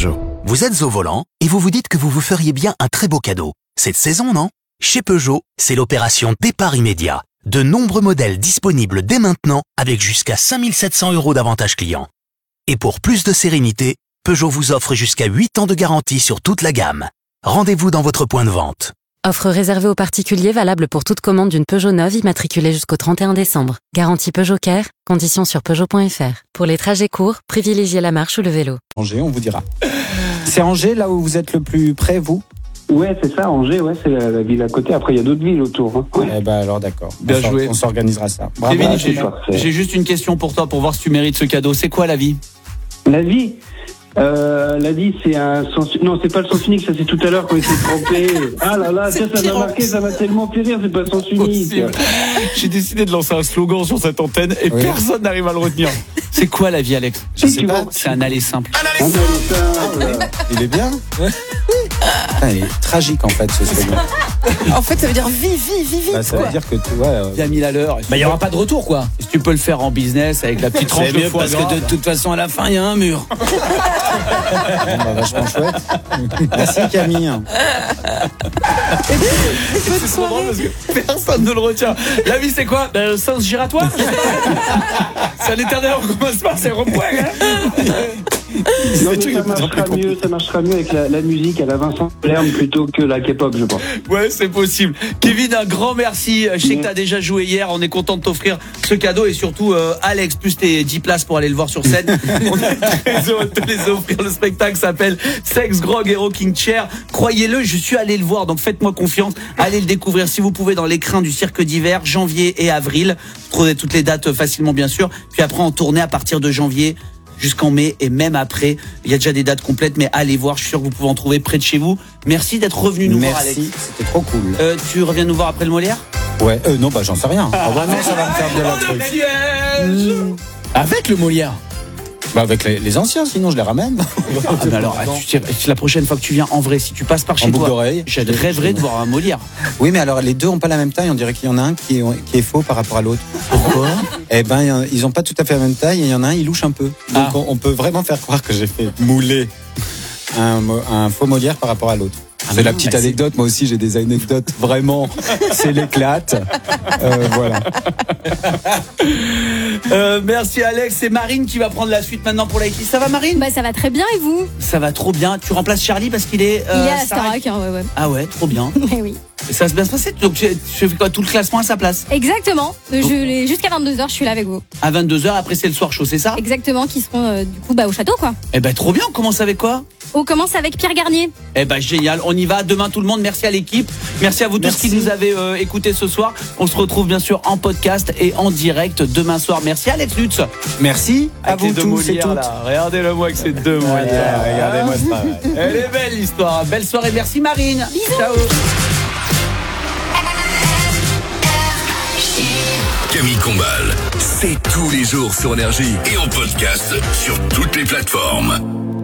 Peugeot. Vous êtes au volant et vous vous dites que vous vous feriez bien un très beau cadeau. Cette saison, non ? Chez Peugeot, c'est l'opération départ immédiat. De nombreux modèles disponibles dès maintenant avec jusqu'à 5 700 € d'avantages clients. Et pour plus de sérénité, Peugeot vous offre jusqu'à 8 ans de garantie sur toute la gamme. Rendez-vous dans votre point de vente. Offre réservée aux particuliers valable pour toute commande d'une Peugeot neuve immatriculée jusqu'au 31 décembre. Garantie Peugeot Care, conditions sur Peugeot.fr. Pour les trajets courts, privilégiez la marche ou le vélo. Angers, on vous dira. C'est Angers, là où vous êtes le plus près, vous ? Ouais, c'est ça, Angers, ouais, c'est la ville à côté. Après, il y a d'autres villes autour. Hein. Ouais. Eh ben alors, d'accord. Bien joué. On s'organisera ça. Bravo. Kevin, Parfait. j'ai juste une question pour toi, pour voir si tu mérites ce cadeau. C'est quoi la vie ? La vie, c'est un sens... Non, c'est pas le sens unique, ça c'est tout à l'heure quand il s'est trompé. Ah là là, ça m'a marqué, ça m'a tellement fait rire, c'est pas le sens unique. J'ai décidé de lancer un slogan sur cette antenne et personne n'arrive à le retenir. C'est quoi la vie, Alex ? Je sais pas. C'est un aller simple. Il est bien. Ah, il est tragique en fait ce slogan. En fait, ça veut dire vie. Ça veut dire que tu vois. Bien 1000 à l'heure. Il n'y aura pas de retour, quoi. Si tu peux le faire en business avec la petite tranche de foie parce gras, que de toute façon, à la fin, il y a un mur. Vachement chouette. Merci Camille. c'est trop drôle parce que personne ne le retient. La vie, c'est quoi ? Sens giratoire. C'est à l'éternel, on commence pas, c'est rond-point. Non, mais ça marchera mieux avec la musique à la Vincent Lerme plutôt que la K-pop, je pense. Ouais, c'est possible. Kevin, un grand merci. Je sais que t'as déjà joué hier. On est content de t'offrir ce cadeau et surtout, Alex, plus tes 10 places pour aller le voir sur scène. On est très heureux de te les offrir. Le spectacle s'appelle Sex, Grog et Rocking Chair. Croyez-le, je suis allé le voir, donc faites-moi confiance. Allez le découvrir si vous pouvez dans l'écrin du Cirque d'hiver, janvier et avril. Vous trouvez toutes les dates facilement, bien sûr. Puis après, en tournée à partir de janvier jusqu'en mai et même après. Il y a déjà des dates complètes, mais allez voir, je suis sûr que vous pouvez en trouver près de chez vous. Merci d'être revenu nous voir, Alex. Merci, c'était trop cool. Tu reviens nous voir après le Molière ? Ouais, non, j'en sais rien. Ah bah non, ça va me faire de la truc. Avec le Molière. Avec les anciens, sinon je les ramène. Mais alors, la prochaine fois que tu viens en vrai, si tu passes par chez toi, je rêverais de voir un Molière. Oui, mais alors les deux ont pas la même taille. On dirait qu'il y en a un qui est faux par rapport à l'autre. Pourquoi ? Eh ben, ils ont pas tout à fait la même taille et il y en a un, il louche un peu. Donc on peut vraiment faire croire que j'ai fait mouler un faux Molière par rapport à l'autre. C'est la petite anecdote. Moi aussi, j'ai des anecdotes. Vraiment, c'est l'éclate. Voilà. Merci Alex. C'est Marine qui va prendre la suite maintenant pour la équipe. Ça va, Marine ? Ça va très bien et vous ? Ça va trop bien. Tu remplaces Charlie parce qu'il est. Il est à Starac, ouais. Ah ouais, trop bien. Oui. Et ça se bien se passer. Donc tu fais quoi ? Tout le classement à sa place ? Exactement. Jusqu'à 22h, je suis là avec vous. À 22h, après c'est le soir chaud, c'est ça ? Exactement, qui seront du coup au château, quoi. Eh ben trop bien. On commence avec quoi ? On commence avec Pierre Garnier. Eh ben génial, on y va demain tout le monde. Merci à l'équipe, merci à vous tous qui nous avez écoutés ce soir. On se retrouve bien sûr en podcast et en direct demain soir. Merci Alex Lutz. Merci à vous tous et toutes. Regardez-le moi avec ces deux Molières. Regardez-moi c'est pareil. Elle est belle l'histoire. Belle soirée, merci Marine. Bisous. Ciao. Camille Combal, c'est tous les jours sur Énergie et en podcast sur toutes les plateformes.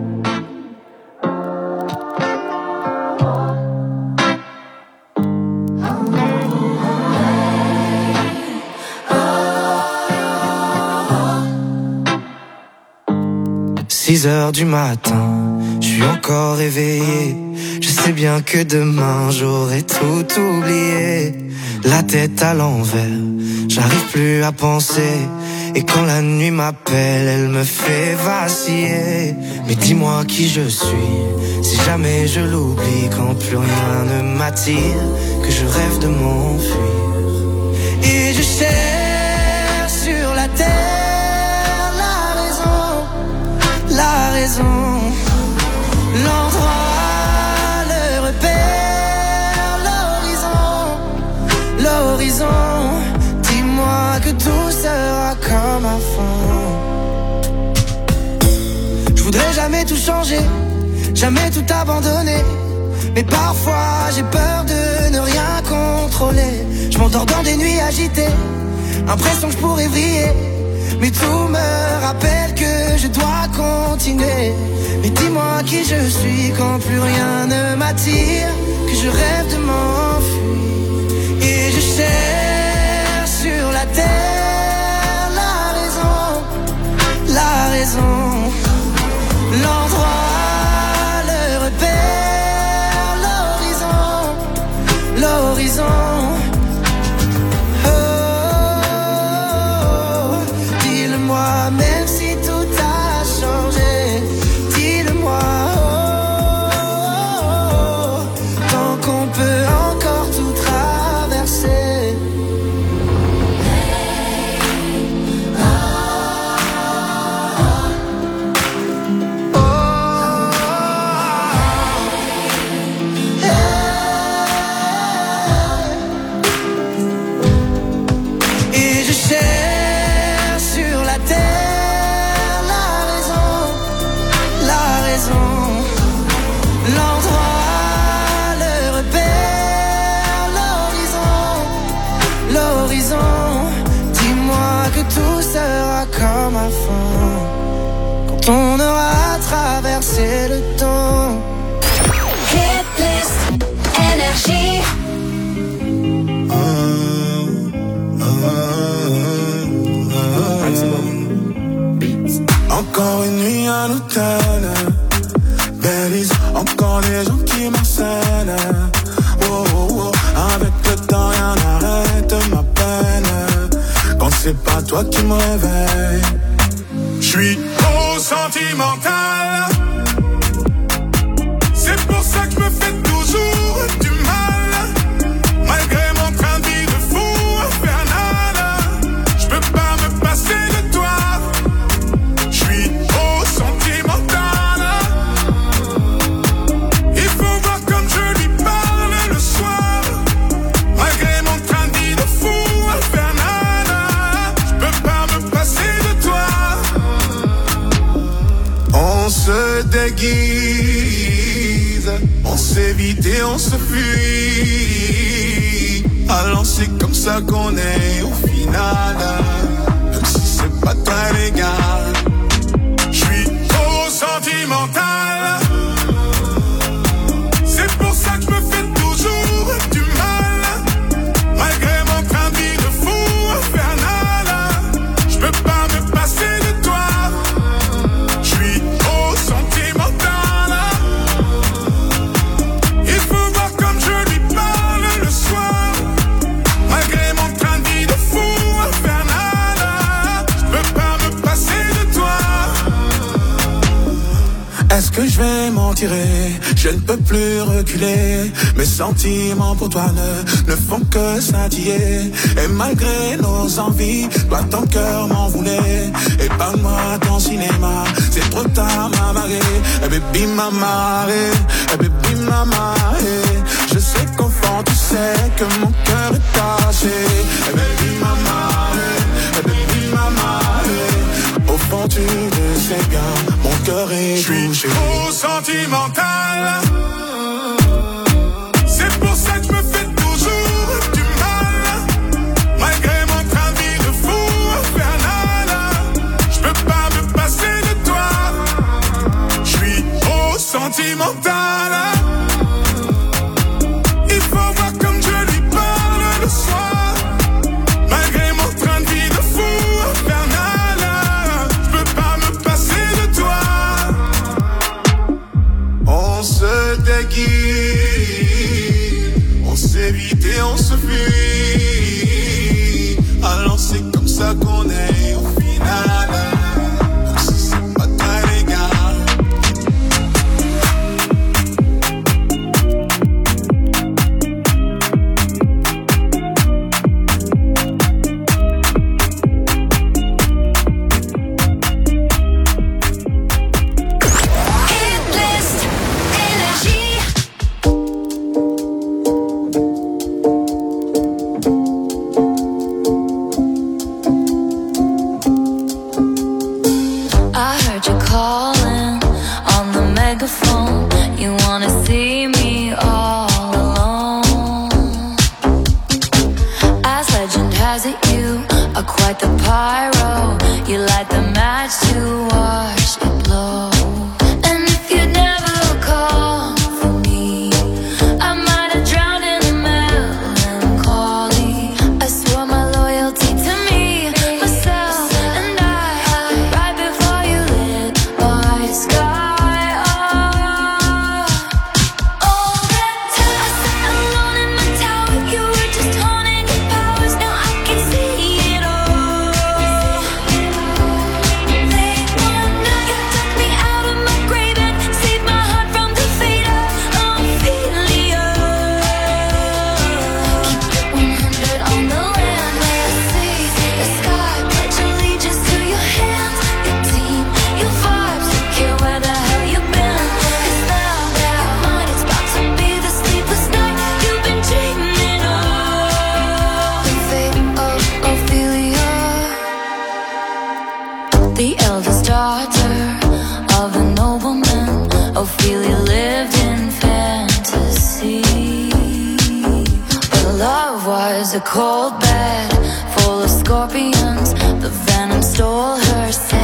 Six heures du matin, je suis encore réveillé. Je sais bien que demain j'aurai tout oublié. La tête à l'envers, j'arrive plus à penser. Et quand la nuit m'appelle, elle me fait vaciller. Mais dis-moi qui je suis, si jamais je l'oublie. Quand plus rien ne m'attire, que je rêve de m'enfuir. Et je cherche sur la terre la raison, l'endroit, le repère, l'horizon. Dis-moi que tout sera comme avant. Je voudrais jamais tout changer, jamais tout abandonner. Mais parfois j'ai peur de ne rien contrôler. Je m'endors dans des nuits agitées, impression que je pourrais vriller. Mais tout me rappelle que je dois continuer. Mais dis-moi qui je suis quand plus rien ne m'attire, que je rêve de m'enfuir. Et je cherche sur la terre la raison, l'endroit, à fond. Quand on aura traversé le temps. Hitlist Énergie. Encore une nuit à l'hôtel, Belize, encore des gens qui m'harcèlent. Oh, oh, oh. Avec le temps rien n'arrête ma peine. Quand c'est pas toi qui me réveille, j'suis trop sentimental. C'est pour ça que je me fais toujours du mal. Malgré mon train de vie de fou infernal, j'peux pas me passer de toi. J'suis trop sentimental. Il faut voir comme je lui parle le soir. Malgré mon train de vie de fou infernal, j'peux pas me passer de toi. On se déguise, on s'évite et on se fuit. Alors c'est comme ça qu'on est au final. Même si c'est pas très légal, j'suis trop sentimental. C'est pour ça que je me fais toujours du mal. Malgré mon train de vie de fou infernal, j'peux pas me passer de toi. J'suis trop sentimental. Il faut voir comme je lui parle le soir. Malgré mon train de vie de fou infernal, j'peux pas me passer de toi. Est-ce que je vais m'en tirer? Je ne peux plus reculer. Mes sentiments pour toi ne font que scintiller. Et malgré nos envies, toi ton cœur m'en voulait. Et parle-moi ton cinéma, c'est trop tard m'a marré. Et baby m'a marré, et baby m'a marré. Je sais qu'au fond tu sais que mon cœur est taché. Et baby m'a marré, et baby m'a marré. Au fond tu le sais bien, mon cœur est touché. Je suis trop sentimental. C'est pour ça que je me fais toujours du mal. Malgré mon train de vie de fou infernal, j'peux pas me passer de toi. J'suis trop sentimental. Il faut voir comme je lui parle le soir. Malgré mon train de vie de fou infernal, j'peux pas me passer de toi. On se déguise, on s'évite et on se fuit. Alors c'est comme ça qu'on est au final. Même si c'est pas très légal. Hitlist Énergie. I heard you calling on the megaphone. You wanna see me all alone. As legend has it, you are quite the pyro. You light the match to watch it blow. And if you never call for me, I might have drowned in the melancholy. I swore my loyalty to me, myself, and I. Right before you lit my sky up. All that time I sat alone in my tower, you were just honing your powers. Now I can see it all. Late one night, you took me out of my grave and saved my heart from defeat. Ophelia. Keep it 100 on the land, may I see the sky. Pledge allegiance to your hands, your team, your vibes. Don't care where the hell you've been. 'Cause now mine is about to be the sleepless night you've been dreaming of. The fate of Ophelia, the eldest daughter of a nobleman. Ophelia lived in fantasy, but her love was a cold bed full of scorpions. The venom stole her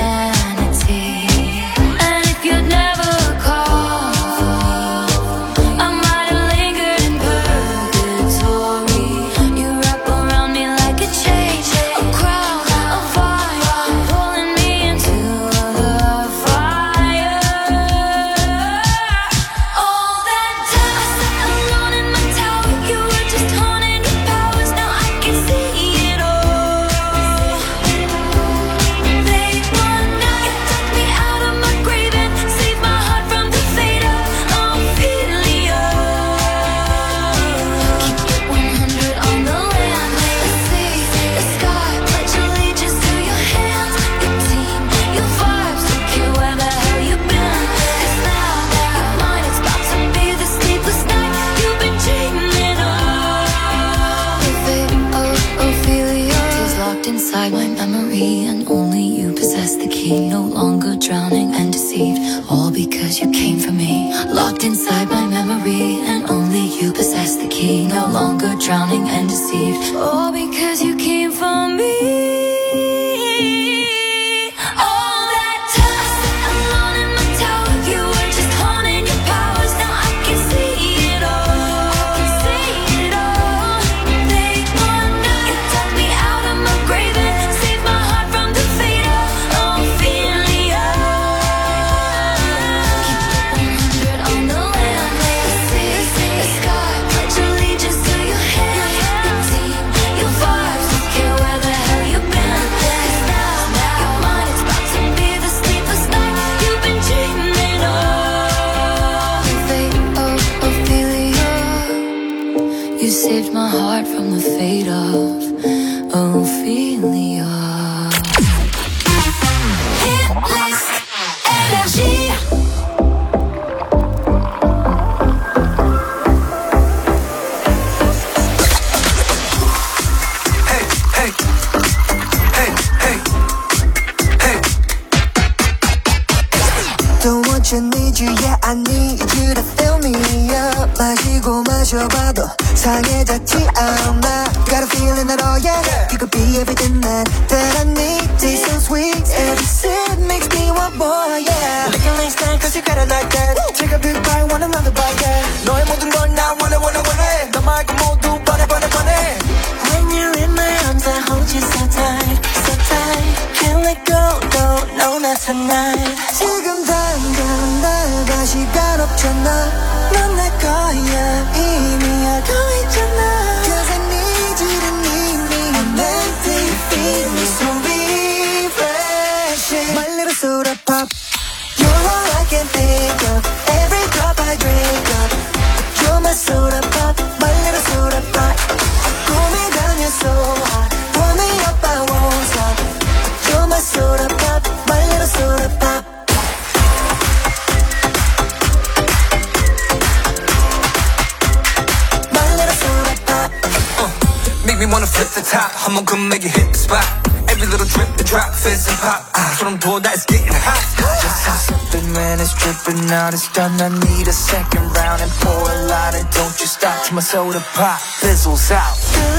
saved my heart from the fate of Ophelia. Énergie. Don't want you, need you, yeah I need you to fill me up. 마시고 마셔봐도 상해졌지 않아. Got a feeling that oh yeah, you could be everything that I need. Taste so sweet, every sip makes me want more, yeah. Lick a lane stand cause you got it like that. Take a big bite, want another bite, yeah. 너의 모든 걸 나 원해 너 말고 모두 번해 When you're in my arms I hold you so tight, so tight. Can't let go, no, not tonight. 지금 당장 나가 시간 없잖아. 넌 내 거야 이미 알고 있잖아. Cause I need you to need me. I'm empty, feed me so refreshing. My little soda pop. You're all I can think of. Every drop I drink up. You're my soda pop, my little soda pop. Cool me down, you're so hot. Pour me up, I won't stop. You're my soda pop, my little soda pop. My little soda pop. Make me wanna flip the top. 한번 come make it hit the spot. Every little drip, the drop, fizz and pop. 소름 돋아, it's getting hot. Just how something when it's dripping out, it's done. I need a second round and pour a lot. And don't you stop till my soda pop fizzles out.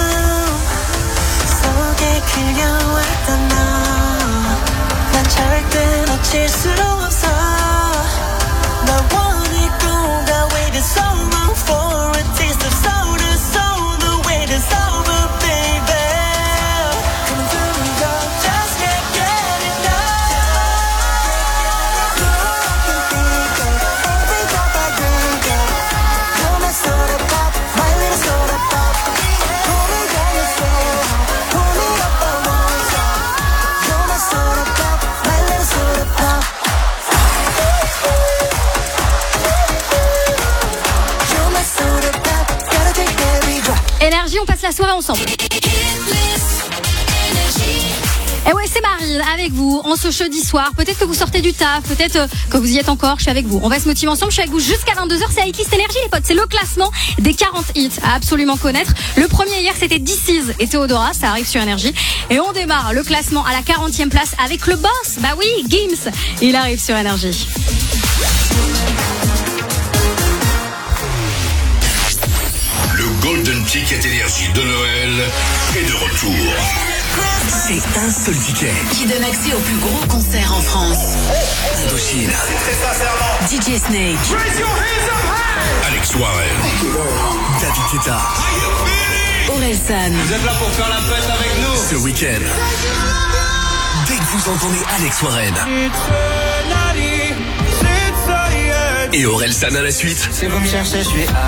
속에 그려왔던 너. 난 절대 놓칠 수 없어. 날 원했고 나 waited so long for a taste of soda. So the wait is over, baby. Coming through me, yo, just can't get enough. You're all I can think of. Every drop I drink up. You're my soda pop, my little soda pop. Pull me down, you're so hot. Pull me up, I won't stop. You're my soda pop, my little soda pop. You're my soda pop, gotta take every drop. Énergie, on passe la soirée ensemble. Et ouais, c'est Marine avec vous en ce jeudi soir. Peut-être que vous sortez du taf, peut-être que vous y êtes encore. Je suis avec vous. On va se motiver ensemble. Je suis avec vous jusqu'à 22h. C'est Hitlist Énergie, les potes. C'est le classement des 40 hits à absolument connaître. Le premier hier, c'était This Is et Théodora. Ça arrive sur Énergie. Et on démarre le classement à la 40e place avec le boss. Bah oui, Gims. Il arrive sur Énergie. Le Golden Ticket Énergie de Noël est de retour. C'est un seul ticket qui donne accès au plus gros concert en France. Indochine, DJ Snake, Alex Warren, David Guetta, Orelsan. Vous êtes là pour faire la fête avec nous. ce week-end. Dès que vous entendez Alex Warren et Orelsan à la suite, Si vous me cherchez, je suis ailleurs.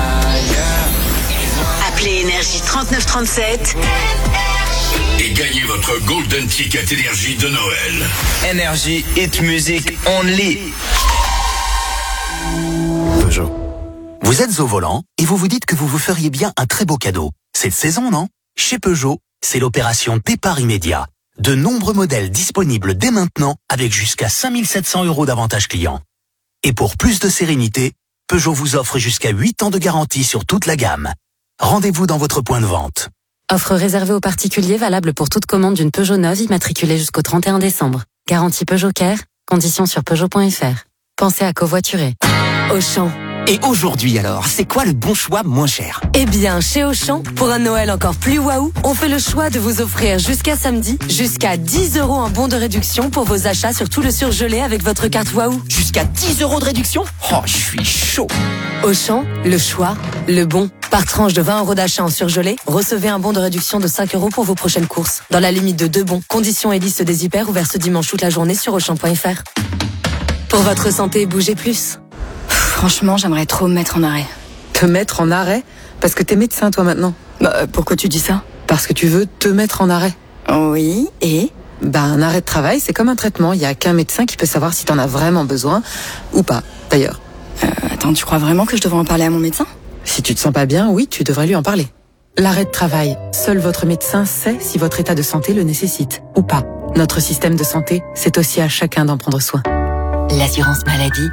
Appelez Énergie 3937 et gagnez votre Golden Ticket Énergie de Noël. Énergie, hit music only. Peugeot. Vous êtes au volant et vous vous dites que vous vous feriez bien un très beau cadeau. Cette saison, non? Chez Peugeot, c'est l'opération départ immédiat. De nombreux modèles disponibles dès maintenant avec jusqu'à 5 700 € d'avantages clients. Et pour plus de sérénité, Peugeot vous offre jusqu'à 8 ans de garantie sur toute la gamme. Rendez-vous dans votre point de vente. Offre réservée aux particuliers valable pour toute commande d'une Peugeot neuve immatriculée jusqu'au 31 décembre. Garantie Peugeot Care, conditions sur Peugeot.fr. Pensez à covoiturer. Auchan. Et aujourd'hui alors, c'est quoi le bon choix moins cher? Eh bien, chez Auchan, pour un Noël encore plus waouh, on fait le choix de vous offrir jusqu'à samedi, jusqu'à 10 € en bon de réduction pour vos achats sur tout le surgelé avec votre carte waouh. Jusqu'à 10 € de réduction? Oh, je suis chaud. Auchan, le choix, le bon. Par tranche de 20 € d'achat en surgelé, recevez un bon de réduction de 5 € pour vos prochaines courses. Dans la limite de 2 bons. Conditions et liste des hyper ouverts ce dimanche toute la journée sur Auchan.fr. Pour votre santé, bougez plus. Franchement, j'aimerais trop me mettre en arrêt. Te mettre en arrêt? Parce que t'es médecin, toi, maintenant. Pourquoi tu dis ça? Parce que tu veux te mettre en arrêt. Oui, et? Un arrêt de travail, c'est comme un traitement. Il n'y a qu'un médecin qui peut savoir si t'en as vraiment besoin ou pas, d'ailleurs. Attends, tu crois vraiment que je devrais en parler à mon médecin? Si tu te sens pas bien, oui, tu devrais lui en parler. L'arrêt de travail. Seul votre médecin sait si votre état de santé le nécessite ou pas. Notre système de santé, c'est aussi à chacun d'en prendre soin. L'assurance maladie.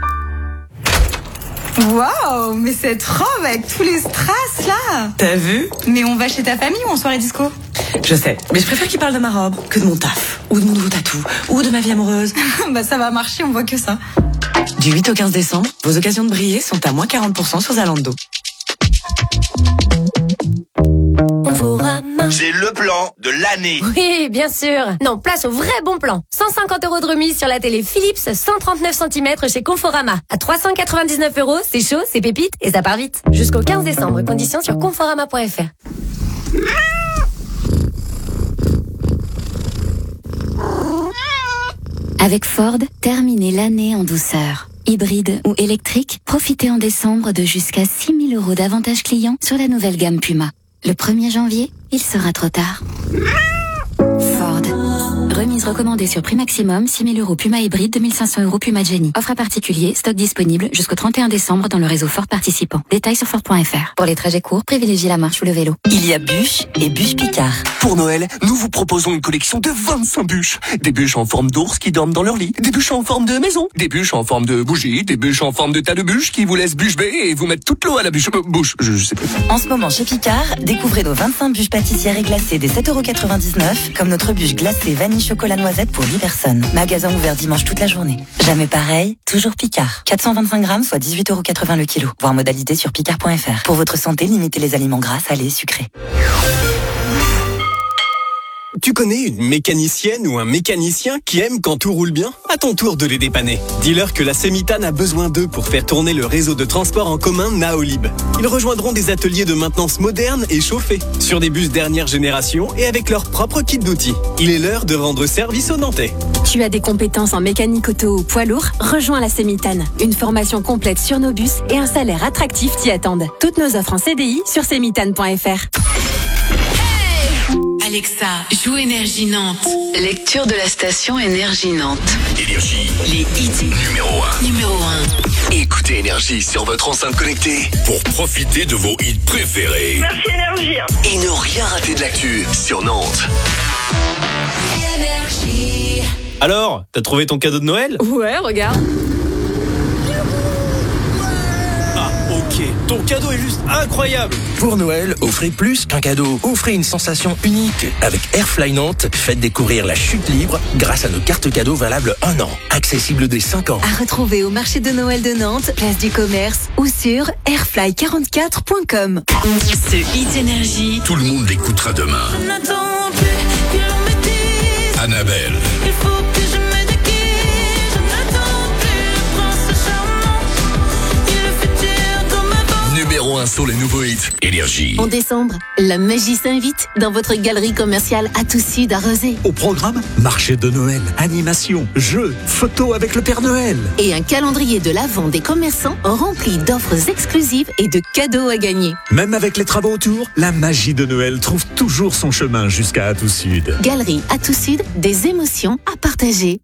Waouh, mais cette robe avec tous les strass là. T'as vu? Mais on va chez ta famille ou en soirée disco? Je sais, mais je préfère qu'il parle de ma robe que de mon taf, ou de mon nouveau tatou, ou de ma vie amoureuse. Bah ça va marcher, on voit que ça. Du 8 au 15 décembre, vos occasions de briller sont à moins 40% sur Zalando. C'est le plan de l'année. Oui, bien sûr. Non, place au vrai bon plan. 150 € de remise sur la télé Philips 139 cm chez Conforama. À 399 €, c'est chaud, c'est pépite et ça part vite. Jusqu'au 15 décembre, conditions sur conforama.fr. Avec Ford, terminez l'année en douceur. Hybride ou électrique, profitez en décembre de jusqu'à 6 000 € d'avantages clients sur la nouvelle gamme Puma. Le 1er janvier, il sera trop tard. Ford. Remise recommandée sur prix maximum, 6 000 € Puma hybride, 2 500 € Puma Jenny. Offre à particulier, stock disponible jusqu'au 31 décembre dans le réseau Ford participant. Détails sur Ford.fr. Pour les trajets courts, privilégiez la marche ou le vélo. Il y a bûches et bûches Picard. Pour Noël, nous vous proposons une collection de 25 bûches. Des bûches en forme d'ours qui dorment dans leur lit. Des bûches en forme de maison. Des bûches en forme de bougie. Des bûches en forme de tas de bûches qui vous laissent bûche bée et vous mettent toute l'eau à la bouche. Je sais plus. En ce moment, chez Picard, découvrez nos 25 bûches pâtissières et glacées des 7,99 € comme notre bûche glacée vanille chocolat noisette pour 8 personnes. Magasin ouvert dimanche toute la journée. Jamais pareil, toujours Picard. 425 grammes, soit 18,80 € le kilo. Voir modalité sur picard.fr. Pour votre santé, limitez les aliments gras, salés, sucrés. Tu connais une mécanicienne ou un mécanicien qui aime quand tout roule bien? À ton tour de les dépanner. Dis-leur que la Semitane a besoin d'eux pour faire tourner le réseau de transport en commun Naolib. Ils rejoindront des ateliers de maintenance modernes et chauffés, sur des bus dernière génération et avec leur propre kit d'outils. Il est l'heure de rendre service aux Nantais. Tu as des compétences en mécanique auto ou poids lourd? Rejoins la Semitane. Une formation complète sur nos bus et un salaire attractif t'y attendent. Toutes nos offres en CDI sur semitane.fr. Alexa, joue Énergie Nantes. Lecture de la station Énergie Nantes. Énergie. Les hits numéro 1. Numéro 1. Écoutez Énergie sur votre enceinte connectée pour profiter de vos hits préférés. Merci Énergie. Et ne rien rater de l'actu sur Nantes. Énergie. Alors, t'as trouvé ton cadeau de Noël? Ouais, regarde. Ah, ok. Ton cadeau est juste incroyable. Pour Noël, offrez plus qu'un cadeau. Offrez une sensation unique. Avec Airfly Nantes, faites découvrir la chute libre grâce à nos cartes cadeaux valables 1 an. Accessibles dès 5 ans. À retrouver au marché de Noël de Nantes, place du commerce ou sur airfly44.com. Ce hit Énergie. Tout le monde l'écoutera demain. Je n'attends plus que l'on me dise. Annabelle. Il faut que je me déguise. Je n'attends plus le prince charmant. Il est le futur dans ma bande. Numéro 1 sur les nouveaux hits. Énergie. En décembre, la magie s'invite dans votre galerie commerciale Atout Sud à Rezé. Au programme, marché de Noël, animation, jeux, photos avec le Père Noël. Et un calendrier de l'Avent des commerçants rempli d'offres exclusives et de cadeaux à gagner. Même avec les travaux autour, la magie de Noël trouve toujours son chemin jusqu'à Atout Sud. Galerie Atout Sud, des émotions à partager.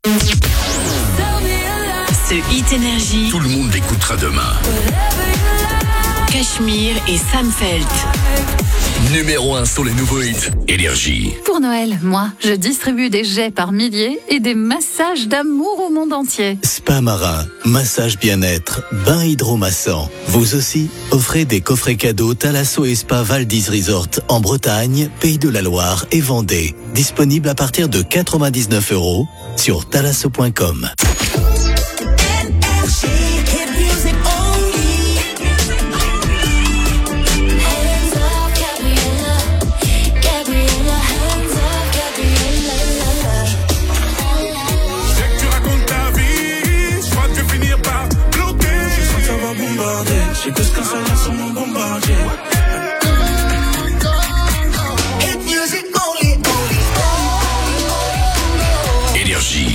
Ce hit Énergie. Tout le monde l'écoutera demain. Cachemire et Sam Felt. Numéro 1 sur les nouveaux hits. Énergie. Pour Noël, moi, je distribue des jets par milliers et des massages d'amour au monde entier. Spa marin, massage bien-être, bain hydromassant. Vous aussi, offrez des coffrets cadeaux Thalasso et Spa Val d'Is Resort en Bretagne, Pays de la Loire et Vendée. Disponible à partir de 99 € sur thalasso.com. J'ai que ce qu'un seul sur mon bombardier. Énergie.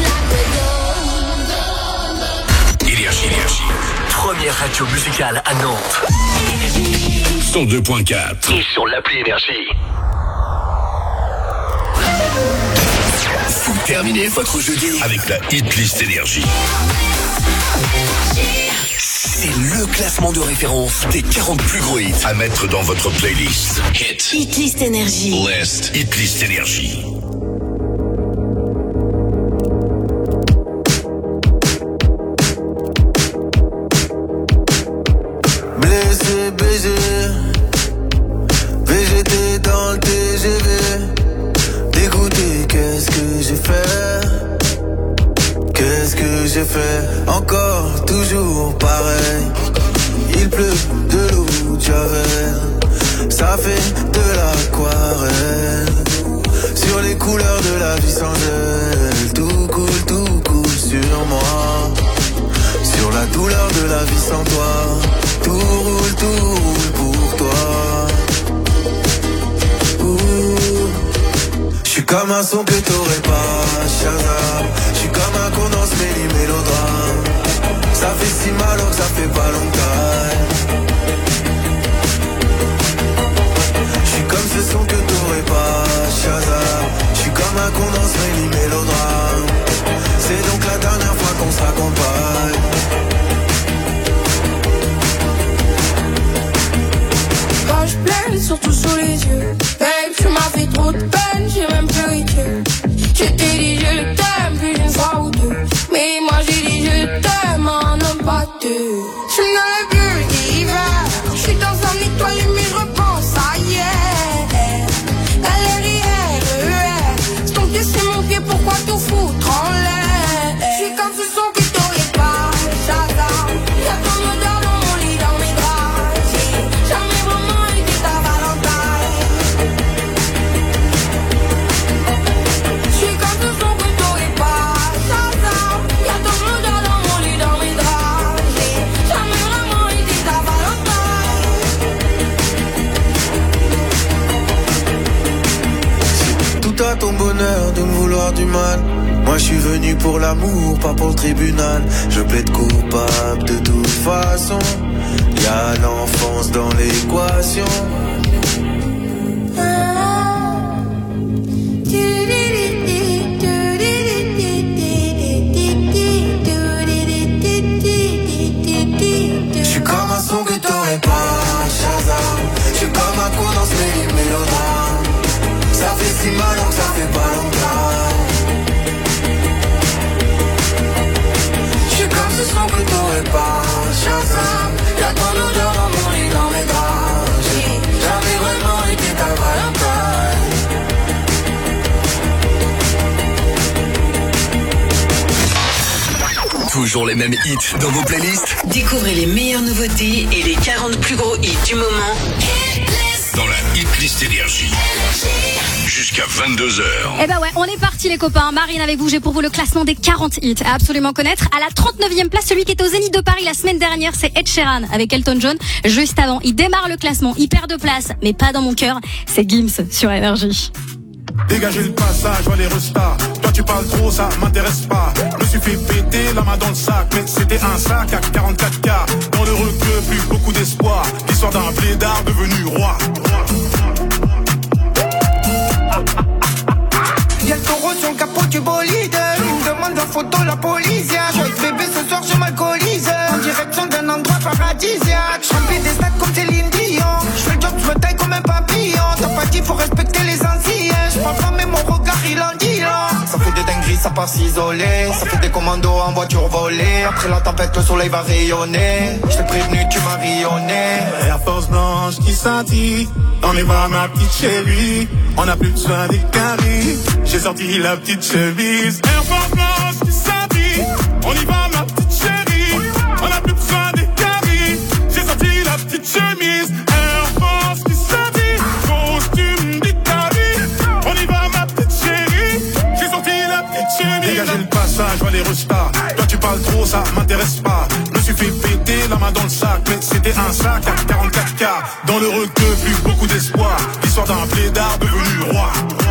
Énergie. Première radio musicale à Nantes. 102.4. Et sur l'appli Énergie. Vous terminez votre jeudi avec la Hit List Énergie. C'est le classement de référence des 40 plus gros hits à mettre dans votre playlist. Hitlist Énergie. Hitlist Énergie. Blessé, BG, VGT dans le TGV. Dégoûté, qu'est-ce que j'ai fait? Qu'est-ce que j'ai fait? Encore, toujours pareil. Il pleut de l'eau de Javel. Ça fait de l'aquarelle. Sur les couleurs de la vie sans gel. Tout coule sur moi. Sur la douleur de la vie sans toi. Tout roule pour toi. J'suis comme un son que t'aurais pas, Shazam. J'suis comme un condom, les mélodrames. Ça fait si mal alors que ça fait pas longtemps. J'suis comme ce son que t'aurais pas, Shazam. J'suis comme un condom, les mélodrames. C'est donc la dernière fois qu'on se raccompagne. Quand je pleure, surtout sous les yeux. Babe, tu m'as fait trop de peine, j'ai même pleuré Dieu. J'étais dit je t'aime plus d'une fois ou deux. Mais moi j'ai dit je t'aime en homme pas deux. Je suis dans le bleu d'hiver. Je suis dans un étoile mais je repense à hier. LRIR, c'est ton pied, c'est mon pied, pourquoi tout foutre en l'air? Je suis comme ce son que t'aurais pas, Shazam. Y'a ton odeur dans mon lit, dans mes draps. J'ai jamais vraiment été ta Valentine. Je suis comme ce son que t'aurais pas, Shazam. Y'a ton odeur dans mon lit, dans mes draps. J'ai jamais vraiment été ta Valentine. Tout à ton bonheur de me vouloir du mal. Moi je suis venu pour l'amour, pas pour le tribunal. Je plaide coupable de toute façon. Y'a l'enfance dans l'équation. Je suis comme un son que t'aurais pas, Shazam. Je suis comme un con dans ce mélodrame. Ça fait si mal donc ça fait pas longtemps. Je suis comme ce son que t'aurais pas, Shazam. Y'a ton odeur dans mon lit, dans mes draps. J'ai jamais vraiment été ta Valentine. Toujours les mêmes hits dans vos playlists. Découvrez les meilleures nouveautés et les 40 plus gros hits du moment. Dans la Hitlist Énergie. Jusqu'à 22h. Eh ben ouais, on est parti les copains. Marine avec vous, j'ai pour vous le classement des 40 hits à absolument connaître. À la 39e place, celui qui était au Zénith de Paris la semaine dernière, c'est Ed Sheeran avec Elton John. Juste avant, il démarre le classement, il perd de place, mais pas dans mon cœur. C'est Gims sur Énergie. Dégagez le passage, les restas. Toi tu parles trop, ça m'intéresse pas. Je me suis fait péter la main dans le sac, mais c'était un sac à 44K. Dans le requeu, plus beaucoup d'espoir. L'histoire d'un blédard devenu roi. Y'a le taureau sur le capot du bolide. Il me demande la photo, la police. Joyce bébé, ce soir je m'alcoolise. En direction d'un endroit paradisiaque. Je remplis des stades comme Céline Dion. Je fais le job, je me taille comme un papillon. T'as pas dit, faut respecter les anciens. Je prends pas mais mon regard il en dit long. Ça fait des dingueries, ça part s'isoler. Ça fait des commandos en voiture volée. Après la tempête, le soleil va rayonner. Je t'ai prévenu, tu m'as rayonné. Air Force blanche qui scintille. On y va ma petite chérie. On a plus besoin des caries. J'ai sorti la petite chemise. Air Force blanche qui scintille. On y va ma petite chérie. On a plus besoin des caries. J'ai sorti la petite chemise. Air Force qui scintille. Costume d'Italie. On y va ma petite chérie. J'ai sorti la petite chemise. Dégagez le passage, les restas. Toi tu parles trop, ça m'intéresse pas. Je me suis fait péter la main dans le sac, mais c'était un sac à 44K. Dans le requeu, plus beaucoup d'espoir. L'histoire d'un blédard devenu roi.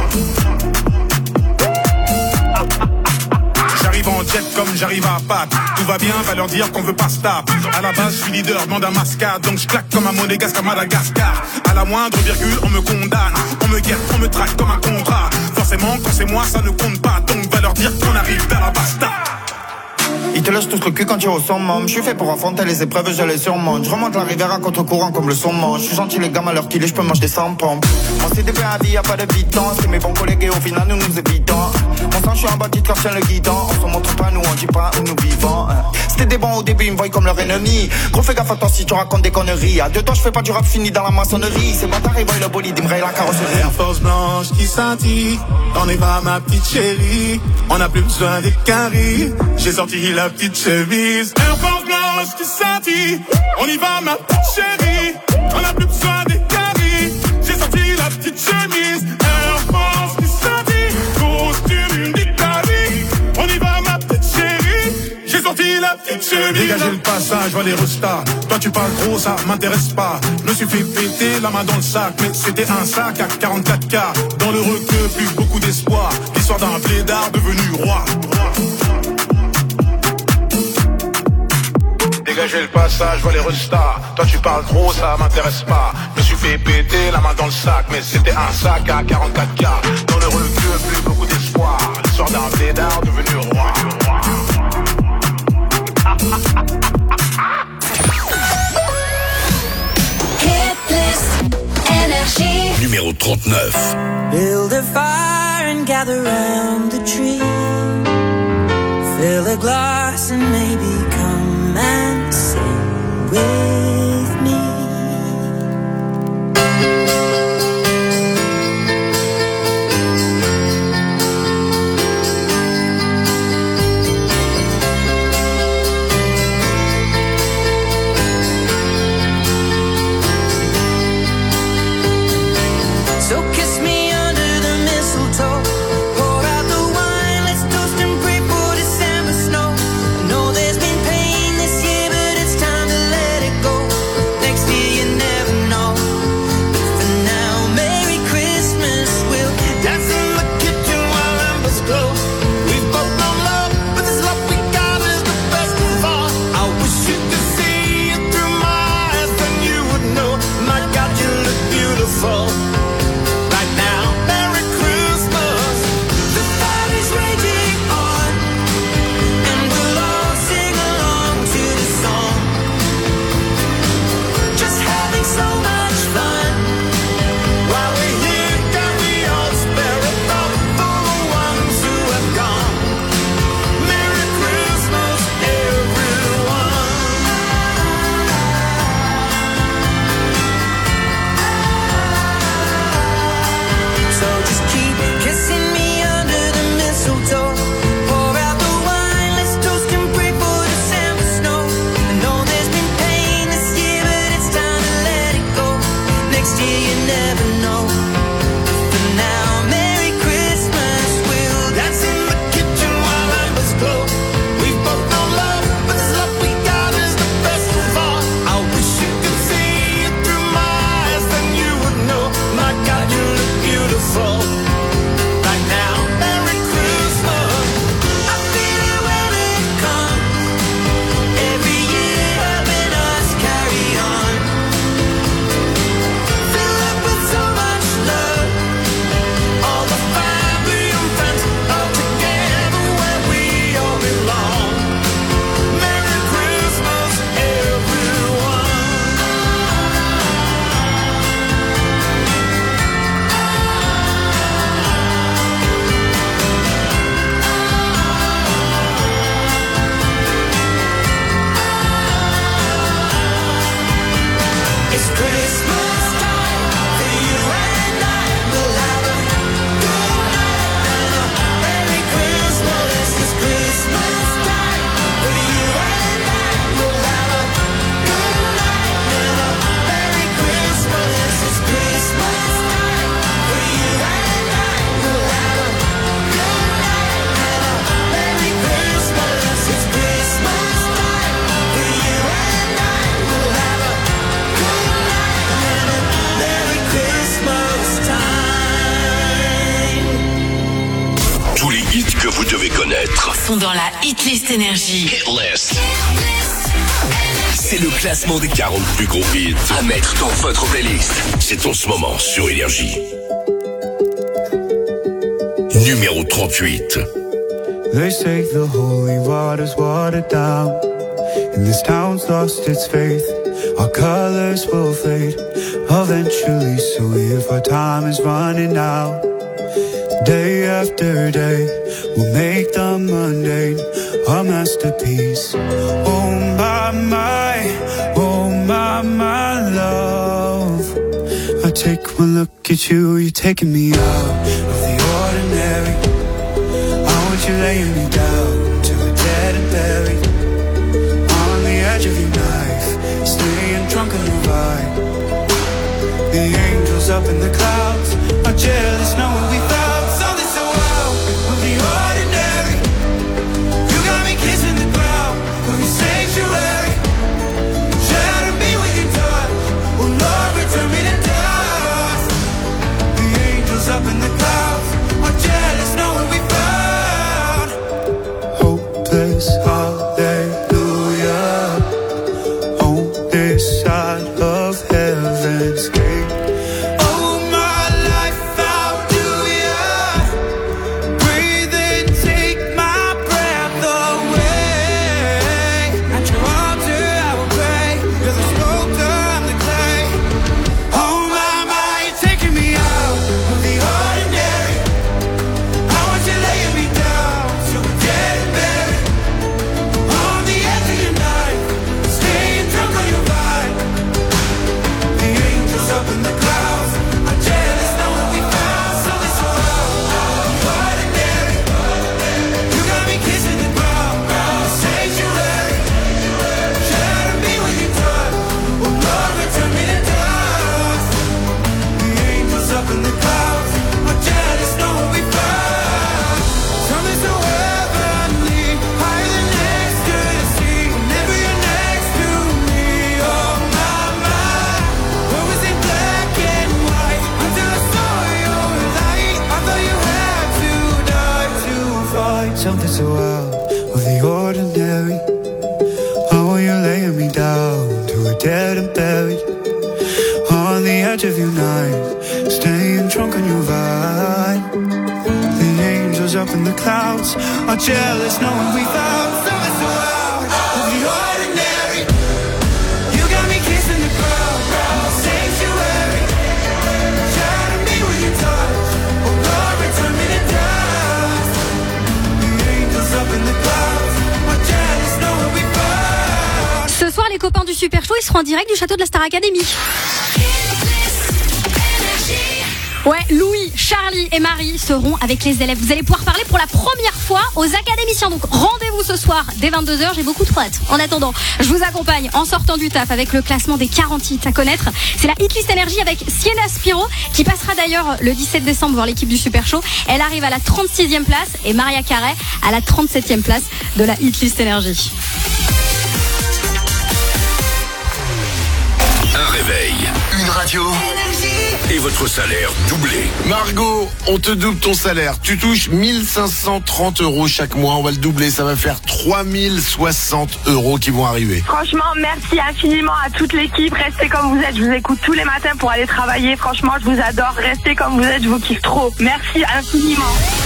J'arrive en jet comme j'arrive à Pâques. Tout va bien, va leur dire qu'on veut pas stop. À la base, je suis leader, demande à mascade. Donc je claque comme un monégasque à Madagascar. À la moindre virgule, on me condamne. On me guette, on me traque comme un contrat. Forcément, quand c'est moi, ça ne compte pas. Donc va leur dire qu'on arrive vers la basta. Ils te lâchent tous le cul quand tu es au summum. Je suis fait pour affronter les épreuves, je les surmonte. Je remonte la rivière à contre-courant comme le saumon. Je suis gentil les gars, à l'heure qu'il est, je peux manger des 100 pompes. On s'est débuté à vie, y'a pas de pitance. C'est mes bons collègues et au final nous nous évitons. Mon sang, je suis en bas de quand je tiens le guidon. On se montre pas, nous on dit pas où nous vivons. C'était des bons au début, ils me voient comme leur ennemi. Gros fais gaffe à toi si tu racontes des conneries. À deux doigts, je fais pas du rap fini dans la maçonnerie. C'est bâtard, ils voient le bolide, ils me rayent la carrosserie. Air Force blanche qui scintille. On y va ma petite chérie. On n'a plus besoin des caries. J'ai sorti la petite chemise. Air Force blanche qui scintille. On y va ma petite chérie. On n'a plus besoin des caries. J'ai sorti la petite chemise. Air Force qui scintille. Costume d'Italie. On y va ma petite chérie. J'ai sorti la petite chemise. Dégagez le passage, vois les restats. Toi tu parles gros, ça m'intéresse pas. Je me suis fait péter la main dans le sac. Mais c'était un sac à 44K. Dans le requeu, plus beaucoup d'espoir. L'histoire d'un blédard devenu roi. Dégagez le passage, vois les restats. Toi tu parles gros, ça m'intéresse pas. Je me suis fait péter la main dans le sac. Mais c'était un sac à 44K. Dans le requeu, plus beaucoup d'espoir. L'histoire d'un blédard devenu roi. Numéro 39. Build a fire and gather round the tree. Fill a glass and maybe come and sing with me. So kiss me under the mistletoe. Pour out the wine, let's toast and pray for December snow. I know there's been pain this year, but it's time to let it go. Next year you never know. But for now, Merry Christmas. We'll dance in the kitchen while embers glow. We've both known love, but this love we got is the best of all. I wish you could see it through my eyes, then you would know. My God, you look beautiful. Sont dans la Hitlist Énergie. Hitlist. C'est le classement des 40 plus gros hits à mettre dans votre playlist. C'est en ce moment sur Énergie. Numéro 38. They say the holy water's watered down, and this town's lost its faith. Our colors will fade eventually, so if our time is running out, day after day, we'll make the mundane a masterpiece. Oh my love, I take one look at you, you're taking me out of the ordinary. I want you laying me down to the dead and buried, on the edge of your knife, staying drunk on your vibe. The angels up in the clouds are jealous knowing we found something so out of the ordinary. You got me kissing the ground of your sanctuary. Shatter me with your touch, oh Lord, return me to dust. The angels up in the clouds are jealous knowing we found hopeless hallelujah on this side of heaven's gate. Something so out of the ordinary. Oh, you're laying me down to a dead and buried, on the edge of your night, staying drunk on your vibe. The angels up in the clouds are jealous knowing we found something so out of the ordinary. You got me kissing the ground, sanctuary. Shatter me with your touch, oh Lord, return me to dust. Up in the clouds, we're jealous knowing we found. Ce soir, les copains du Super Show, ils seront en direct du château de la Star Academy. Ouais, Louis, Charlie et Marie seront avec les élèves. Vous allez pouvoir parler pour la première fois aux académiciens. Donc rendez-vous ce soir dès 22h, j'ai beaucoup trop hâte. En attendant, je vous accompagne en sortant du taf avec le classement des 40 hits à connaître. C'est la Hitlist Énergie avec Sienna Spiro qui passera d'ailleurs le 17 décembre voir l'équipe du Super Show. Elle arrive à la 36e place et Maria Carey à la 37e place de la Hitlist Énergie. Un réveil, une radio et votre salaire doublé. Margot, on te double ton salaire. Tu touches 1530 € chaque mois. On va le doubler. Ça va faire 3060 € qui vont arriver. Franchement, merci infiniment à toute l'équipe. Restez comme vous êtes. Je vous écoute tous les matins pour aller travailler. Franchement, je vous adore. Restez comme vous êtes. Je vous kiffe trop. Merci infiniment.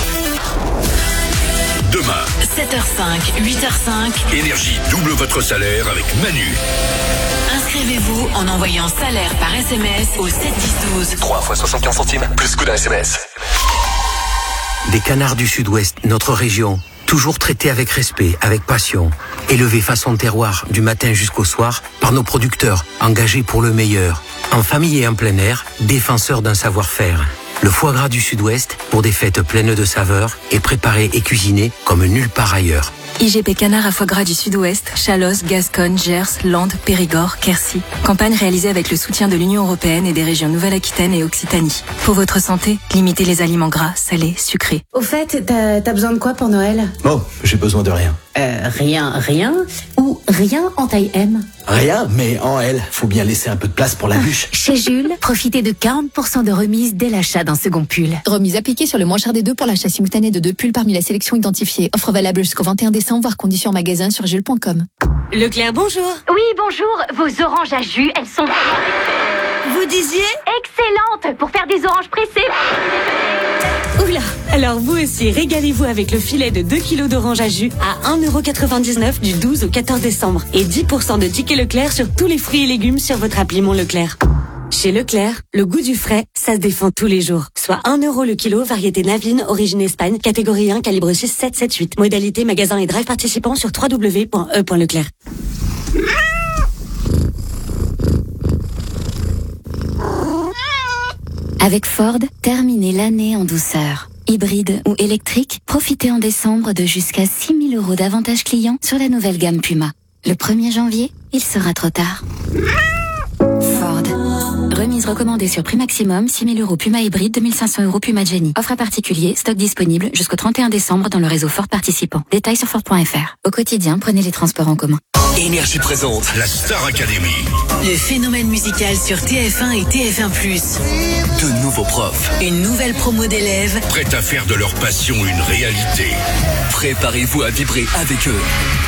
Demain, 7h05, 8h05. Énergie double votre salaire avec Manu. Inscrivez-vous en envoyant salaire par SMS au 71012. 3 fois 75 centimes, plus coup d'un SMS. Des canards du Sud-Ouest, notre région, toujours traités avec respect, avec passion, élevés façon terroir du matin jusqu'au soir par nos producteurs, engagés pour le meilleur, en famille et en plein air, défenseurs d'un savoir-faire. Le foie gras du Sud-Ouest pour des fêtes pleines de saveurs et préparé et cuisiné comme nulle part ailleurs. IGP Canard à foie gras du Sud-Ouest, Chalosse, Gascogne, Gers, Landes, Périgord, Quercy. Campagne réalisée avec le soutien de l'Union européenne et des régions Nouvelle-Aquitaine et Occitanie. Pour votre santé, limitez les aliments gras, salés, sucrés. Au fait, t'as besoin de quoi pour Noël? Oh, j'ai besoin de rien. Rien ou rien en taille M? Rien, mais en L. Faut bien laisser un peu de place pour la bûche. Chez Jules, profitez de 40% de remise dès l'achat d'un second pull. Remise appliquée sur le moins cher des deux pour l'achat simultané de 2 pulls parmi la sélection identifiée. Offre valable jusqu'au 21 décembre, voire conditions en magasin sur jules.com. Leclerc, bonjour. Oui, bonjour. Vos oranges à jus, elles sont... Vous disiez? Excellentes pour faire des oranges pressées. Oula! Alors vous aussi, régalez-vous avec le filet de 2 kg d'orange à jus à 1,99 € du 12 au 14 décembre. Et 10% de tickets Leclerc sur tous les fruits et légumes sur votre appli Mon Leclerc. Chez Leclerc, le goût du frais, ça se défend tous les jours. Soit 1 € le kilo, variété Navine, origine Espagne, catégorie 1, calibre 6778. Modalité magasin et drive participants sur www.e.leclerc. Avec Ford, terminez l'année en douceur. Hybride ou électrique, profitez en décembre de jusqu'à 6 000 € d'avantages clients sur la nouvelle gamme Puma. Le 1er janvier, il sera trop tard. Ford. Remise recommandée sur prix maximum, 6 000 € Puma hybride, 2 500 € Puma Jenny. Offre à particulier, stock disponible jusqu'au 31 décembre dans le réseau Ford participant. Détails sur Ford.fr. Au quotidien, prenez les transports en commun. Énergie présente la Star Academy. Le phénomène musical sur TF1 et TF1+. De nouveaux profs. Une nouvelle promo d'élèves. Prêts à faire de leur passion une réalité. Préparez-vous à vibrer avec eux.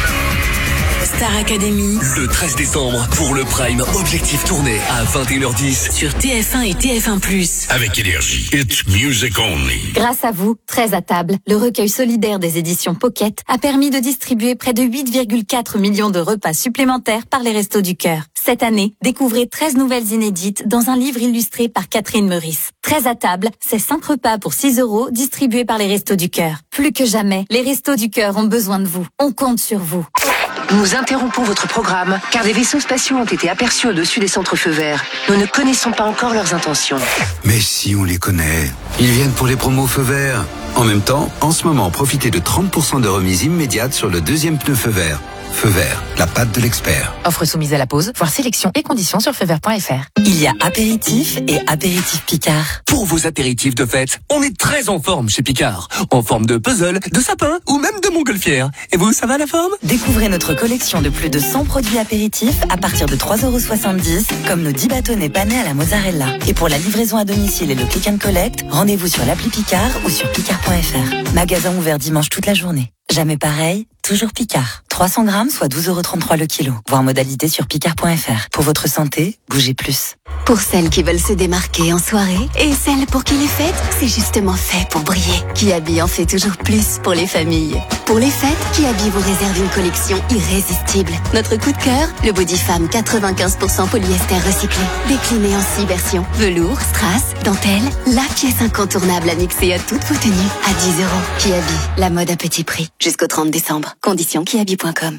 Star Academy. Le 13 décembre, pour le Prime Objectif Tournée à 21h10. Sur TF1 et TF1+. Avec Énergie. It's music only. Grâce à vous, 13 à table, le recueil solidaire des éditions Pocket a permis de distribuer près de 8,4 millions de repas supplémentaires par les Restos du Cœur. Cette année, découvrez 13 nouvelles inédites dans un livre illustré par Catherine Meurice. 13 à table, c'est 5 repas pour 6 € distribués par les Restos du Cœur. Plus que jamais, les Restos du Cœur ont besoin de vous. On compte sur vous. Nous interrompons votre programme car des vaisseaux spatiaux ont été aperçus au-dessus des centres feux verts. Nous ne connaissons pas encore leurs intentions. Mais si, on les connaît. Ils viennent pour les promos feux verts. En même temps, en ce moment, profitez de 30% de remise immédiate sur le deuxième pneu feu vert. Feu vert, la patte de l'expert. Offre soumise à la pause, voir sélection et conditions sur feuvert.fr. Il y a apéritif et apéritif Picard. Pour vos apéritifs de fête, on est très en forme chez Picard. En forme de puzzle, de sapin ou même de montgolfière. Et vous, ça va la forme? Découvrez notre collection de plus de 100 produits apéritifs à partir de 3,70 €, comme nos 10 bâtonnets panés à la mozzarella. Et pour la livraison à domicile et le click and collect, rendez-vous sur l'appli Picard ou sur picard.fr. Magasin ouvert dimanche toute la journée. Jamais pareil, toujours Picard. 300 grammes, soit 12,33 € le kilo. Voir modalité sur picard.fr. Pour votre santé, bougez plus. Pour celles qui veulent se démarquer en soirée et celles pour qui les fêtes, c'est justement fait pour briller. Kiabi en fait toujours plus pour les familles. Pour les fêtes, Kiabi vous réserve une collection irrésistible. Notre coup de cœur, le Body Femme 95% polyester recyclé. Décliné en 6 versions. Velours, strass, dentelle, la pièce incontournable à mixer à toutes vos tenues. À 10 €. Kiabi, la mode à petit prix. Jusqu'au 30 décembre. Conditions kiabi.com.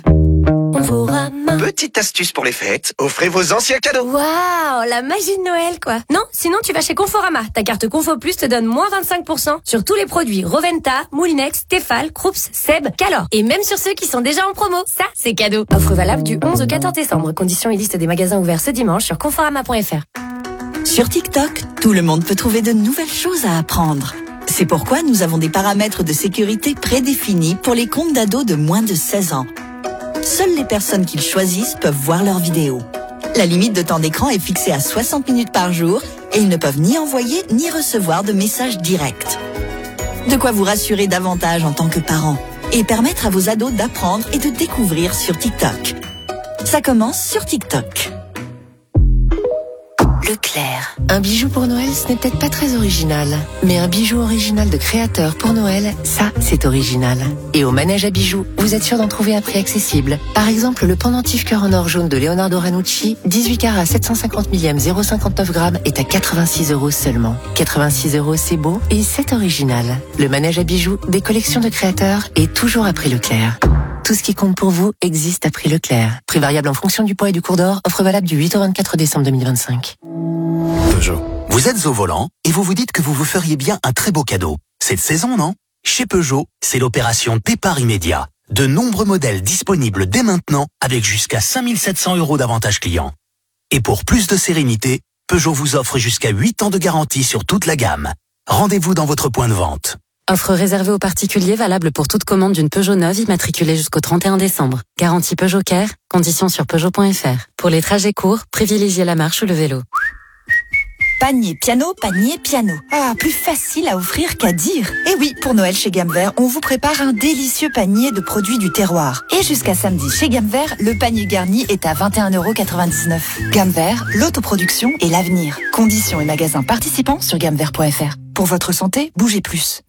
Petite astuce pour les fêtes, offrez vos anciens cadeaux. Waouh, la magie de Noël, quoi. Non, sinon tu vas chez Conforama. Ta carte Confo Plus te donne moins 25% sur tous les produits Roventa, Moulinex, Tefal, Krups, Seb, Calor. Et même sur ceux qui sont déjà en promo. Ça, c'est cadeau. Offre valable du 11 au 14 décembre. Conditions et liste des magasins ouverts ce dimanche sur Conforama.fr. Sur TikTok, tout le monde peut trouver de nouvelles choses à apprendre. C'est pourquoi nous avons des paramètres de sécurité prédéfinis pour les comptes d'ados de moins de 16 ans. Seules les personnes qu'ils choisissent peuvent voir leurs vidéos. La limite de temps d'écran est fixée à 60 minutes par jour et ils ne peuvent ni envoyer ni recevoir de messages directs. De quoi vous rassurer davantage en tant que parent et permettre à vos ados d'apprendre et de découvrir sur TikTok. Ça commence sur TikTok. Leclerc. Un bijou pour Noël, ce n'est peut-être pas très original. Mais un bijou original de créateur pour Noël, ça, c'est original. Et au manège à bijoux, vous êtes sûr d'en trouver à prix accessible. Par exemple, le pendentif cœur en or jaune de Leonardo Ranucci, 18 carats 750 millième 0,59 grammes, est à 86 € seulement. 86 €, c'est beau et c'est original. Le manège à bijoux, des collections de créateurs et toujours à prix Leclerc. Tout ce qui compte pour vous existe à prix Leclerc. Prix variable en fonction du poids et du cours d'or. Offre valable du 8 au 24 décembre 2025. Peugeot. Vous êtes au volant et vous vous dites que vous vous feriez bien un très beau cadeau. Cette saison, non? Chez Peugeot, c'est l'opération départ immédiat. De nombreux modèles disponibles dès maintenant avec jusqu'à 5 700 € d'avantages clients. Et pour plus de sérénité, Peugeot vous offre jusqu'à 8 ans de garantie sur toute la gamme. Rendez-vous dans votre point de vente. Offre réservée aux particuliers valable pour toute commande d'une Peugeot neuve immatriculée jusqu'au 31 décembre. Garantie Peugeot Care, conditions sur Peugeot.fr. Pour les trajets courts, privilégiez la marche ou le vélo. Panier piano, panier piano. Ah, plus facile à offrir qu'à dire. Et oui, pour Noël chez Gamme Vert, on vous prépare un délicieux panier de produits du terroir. Et jusqu'à samedi, chez Gamme Vert, le panier garni est à 21,99 €. Gamme Vert, l'autoproduction et l'avenir. Conditions et magasins participants sur gammevert.fr. Pour votre santé, bougez plus.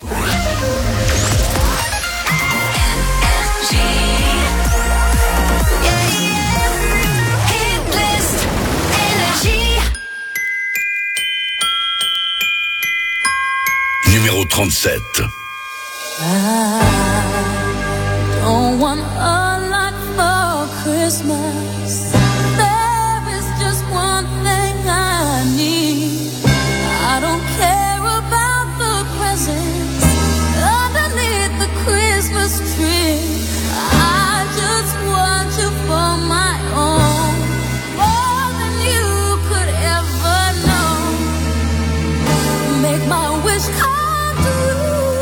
Numéro 37. I don't want a lot for Christmas. There is just one thing I need. I don't care about the presents underneath the Christmas tree. I just want you for my own, more than you could ever know. Make my wish come true.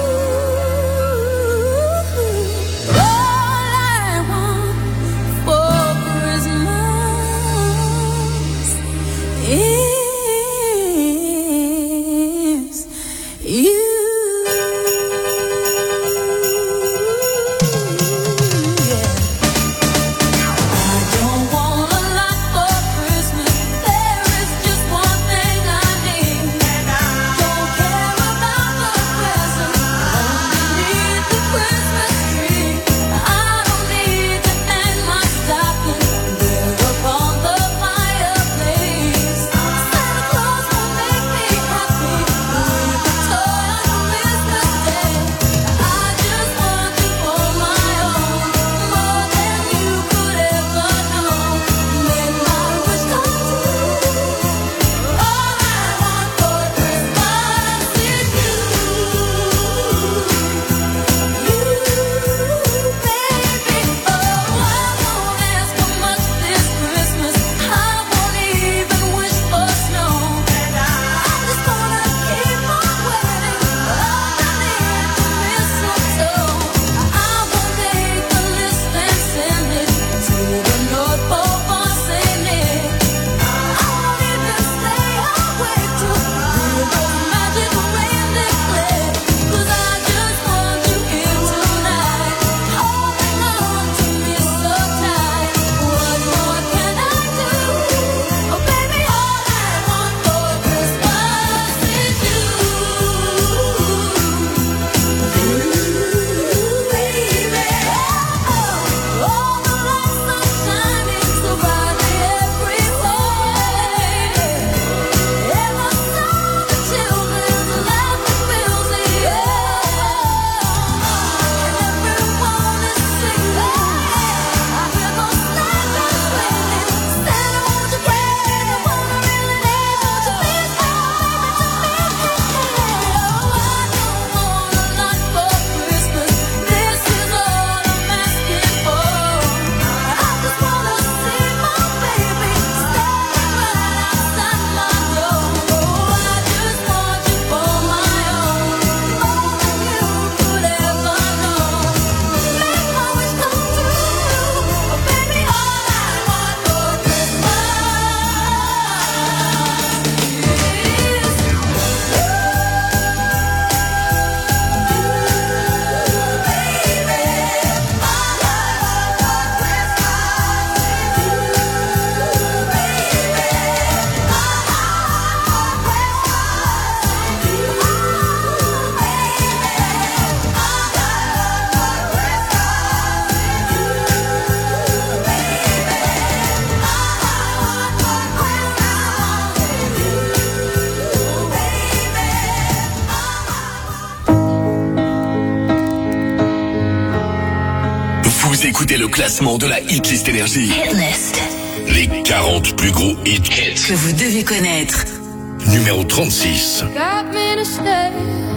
Vous écoutez le classement de la Hitlist Énergie. Hitlist. Les 40 plus gros hits que vous devez connaître. Numéro 36. Got me to stay.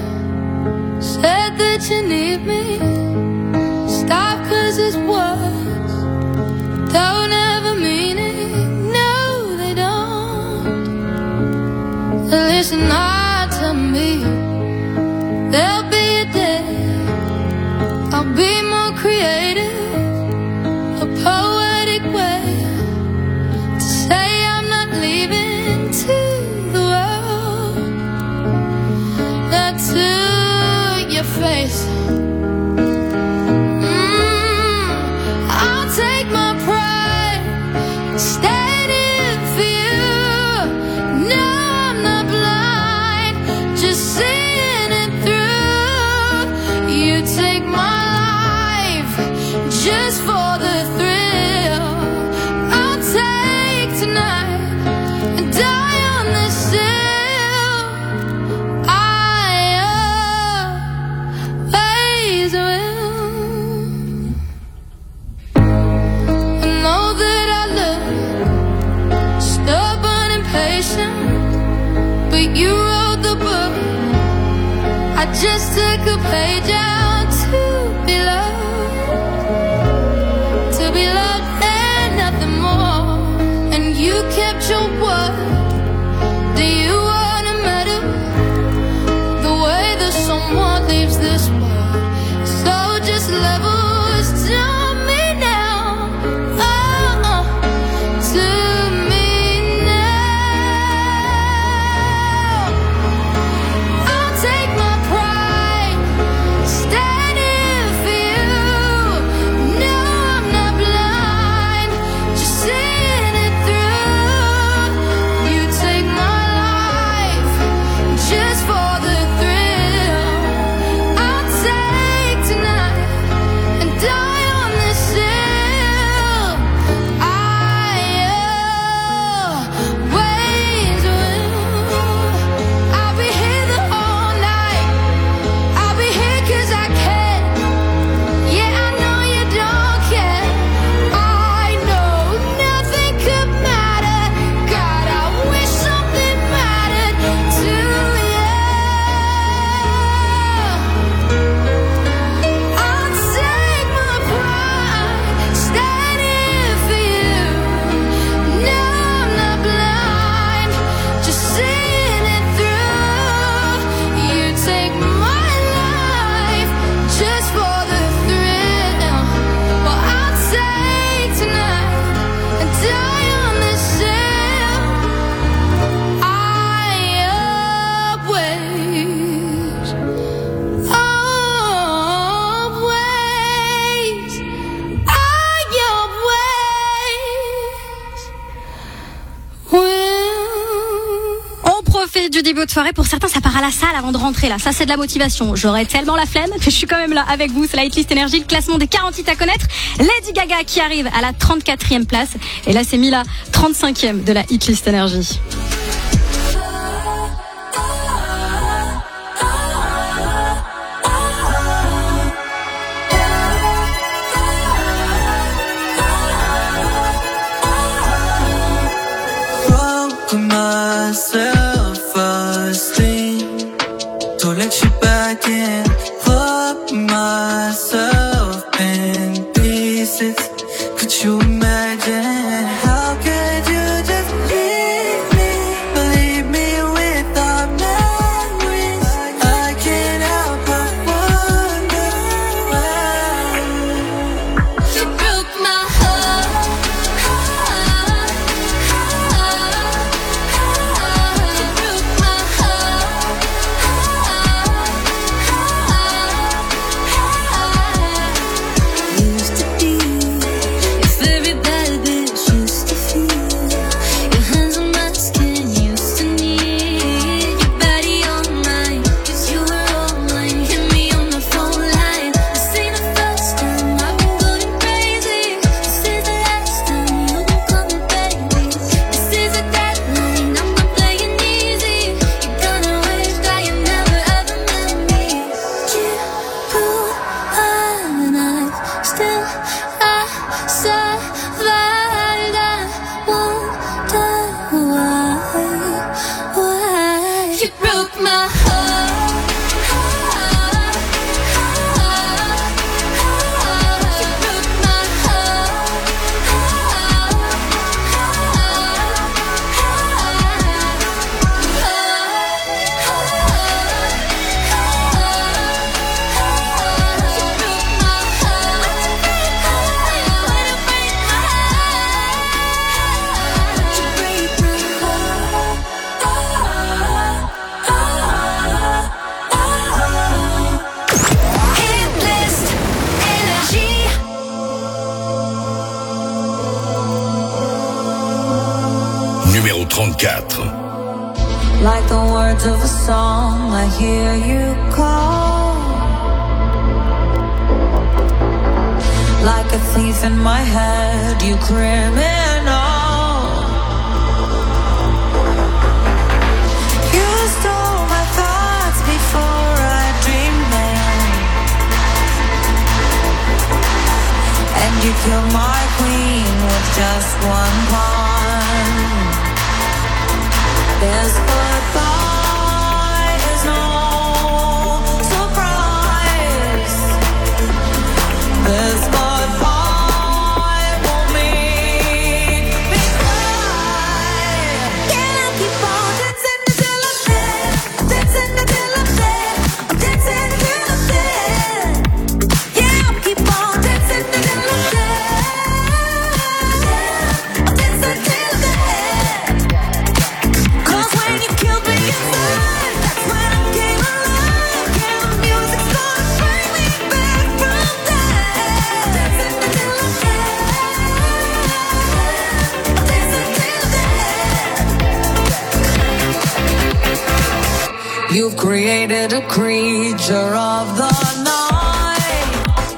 Said that you need me. Stop 'cause it's words don't ever mean it. No, they don't. Listen hard to me. There'll be a day I'll be more creative. A poetic way to say I'm not leaving to the world, not to your face. I'll take my pride, stand in for you. No, I'm not blind, just see just took a page out to be loved and nothing more. And you kept your word. Do you wanna matter the way that someone leaves this world? So just levels to me now, to me now. I'll take my pride, standing for you. No, I'm not blind, just seeing it through. You take my life just for the thrill. I'll take tonight and die on this hill. I always will. I'll be here the whole night. I'll be here 'cause I can. Yeah, I know you don't care. I know nothing could matter. God, I wish something mattered to you. I'll take my pride, standing for you. No, I'm not blind, just seeing it through. You take my life just for the thrill. Well, I'll take tonight and die on this hill. I always, On profite du début de soirée. Pour certains, ça part à la salle avant de rentrer. Là, ça, c'est de la motivation. J'aurais tellement la flemme que je suis quand même là avec vous. C'est la Hitlist Énergie, le classement des 40 hits à connaître. Lady Gaga qui arrive à la 34e place. Et là, c'est Mila, 35e de la Hitlist Énergie. Broke my self-esteem. Don't let you back in. Put myself in pieces. Could you imagine? How could you just leave me without memories? I can't help but wonder why. you broke my heart. You broke my heart. Used to be your very bad bitch. Used to feel your hands on my skin. Used to need your body on mine. 'Cause you were all mine. Hit me on the phone line. This ain't the first time I've been going crazy. This is the last time you gon' call me baby. This is a deadline, I'm not playing easy. You're gonna wish that you never ever met me. You pull a knife, still I survived. I wonder why. You broke my heart. You broke my heart. Hitlist Énergie. Numéro 34. Like the words of a song, I hear you call. Like a thief in my head, you criminal. You stole my thoughts before I dreamed them. And you killed my queen with just one pawn. There's goodbye is no You've created a creature of the night.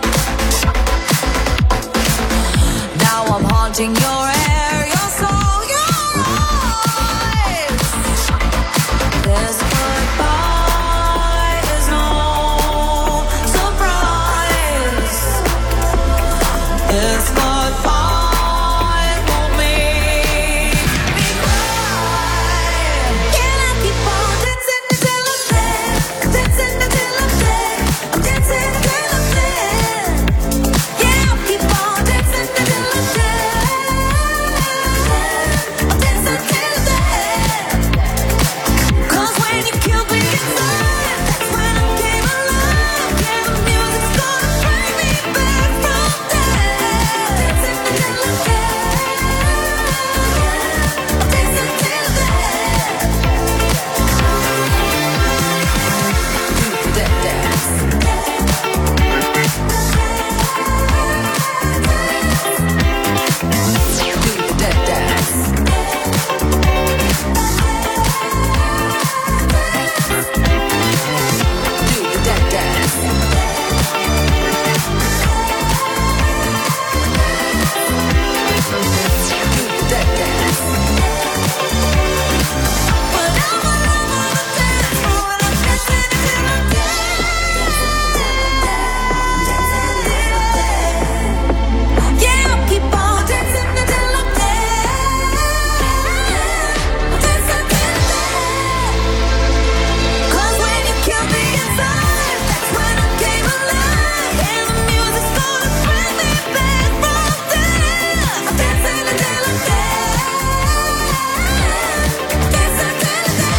Now I'm haunting your air, your soul, your eyes. This goodbye is no surprise. This goodbye won't make me cry. Can I keep on dancing until I'm dead? Dancing until I'm dead. Dancing until I'm dead. Yeah, I'll keep on dancing until I'm dead. I'll dance until I'm dead. 'Cause when you killed me inside, that's when I came alive. Yeah, the music's gonna bring me back from death. Dancing until I'm dead. I'll dance until I'm dead. Do that dance. Do that dance. Do that dance. Do that dance. But I'm alone on the dance floor and I'm dancing until I'm dead. Yeah, I'll keep on dancing until I'm dead. I'll dance until I'm dead. 'Cause when you killed me inside, that's when I came alive. And the music's gonna bring me back from death. I'm dancing until I'm dead. Dancing until I'm dead.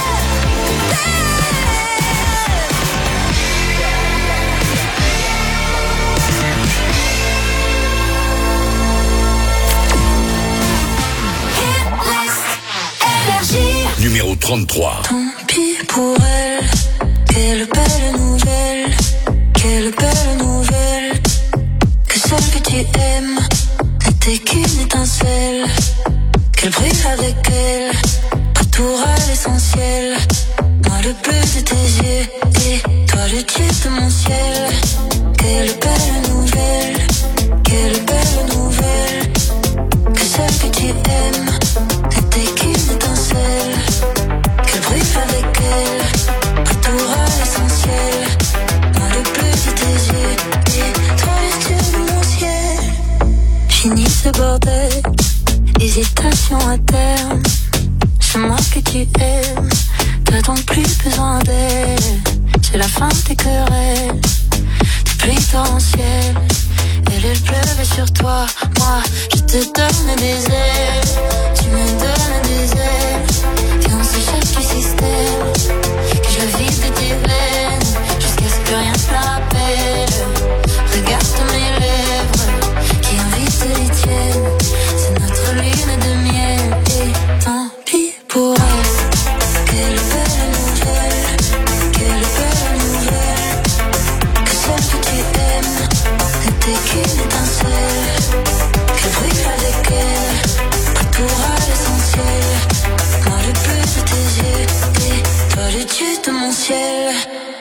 Numéro 33. Tant pis pour elle, quelle belle nouvelle, quelle belle nouvelle. Que celle que tu aimes n'était qu'une étincelle. Qu'elle brille avec elle, retour à l'essentiel. Moi le bleu de tes yeux et toi le dieu de mon ciel. Quelle belle nouvelle, quelle belle nouvelle. Que celle que tu aimes n'était qu'une étincelle. Qu'elle brille avec elle, retour à l'essentiel. Moi le bleu de tes yeux et toi le dieu de mon ciel. Fini ce bordel, hésitation à terme. C'est moi que tu aimes, t'as donc plus besoin d'elle. C'est la fin des querelles, des pluies torrentielles. Elle pleuvait sur toi, moi je te donne des ailes. Tu me donnes des ailes, et on s'échappe du système. Que je vide de tes veines, jusqu'à ce que rien ne te rappelle. Regarde mes lèvres, qui invitent les tiennes. C'est notre lune de miel, et tant pis pour elle. Quelle belle nouvelle, quelle belle nouvelle. Que celle que tu aimes n'était qu'une étincelle. Qu'elle brille avec elle, retour à l'essentiel. Moi le bleu de tes yeux, et toi le dieu de mon ciel.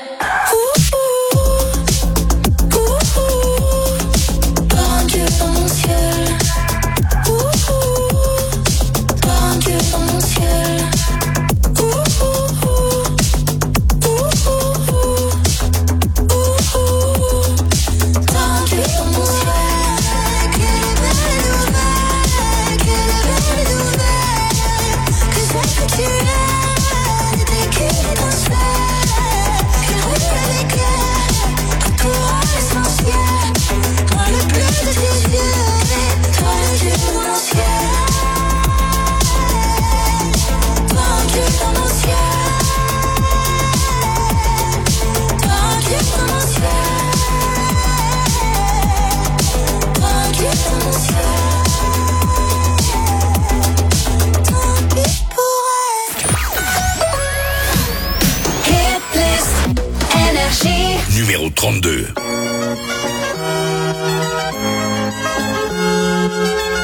Toi un dieu dans mon ciel. Toi un dieu dans mon ciel. Numéro 32.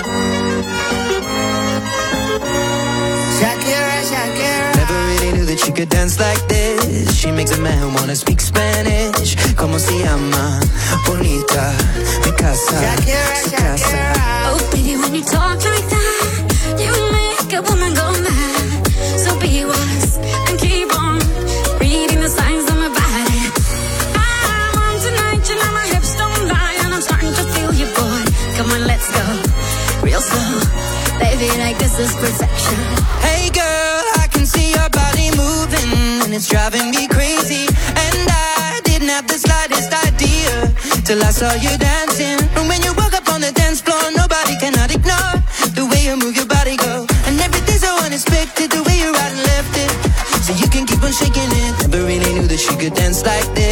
Shakira, Shakira. Never really knew that you could dance like this. She makes a man wanna speak Spanish. Como se llama? Bonita, mi casa, su casa. Oh, baby, when you talk like that, you make a woman go mad. So be wise and keep on reading the signs on my body. I'm on tonight, you know my hips don't lie, and I'm starting to feel you, boy. Come on, let's go, real slow, baby, like this is perfection. Hey girl, I can see your body moving, and it's driving me crazy. And I didn't have the slightest idea till I saw you dancing. And when you walk up on the dance floor, nobody cannot ignore the way you move your body, go. And everything's so unexpected, the way you right and left it, so you can keep on shaking it. Never really knew that she could dance like this.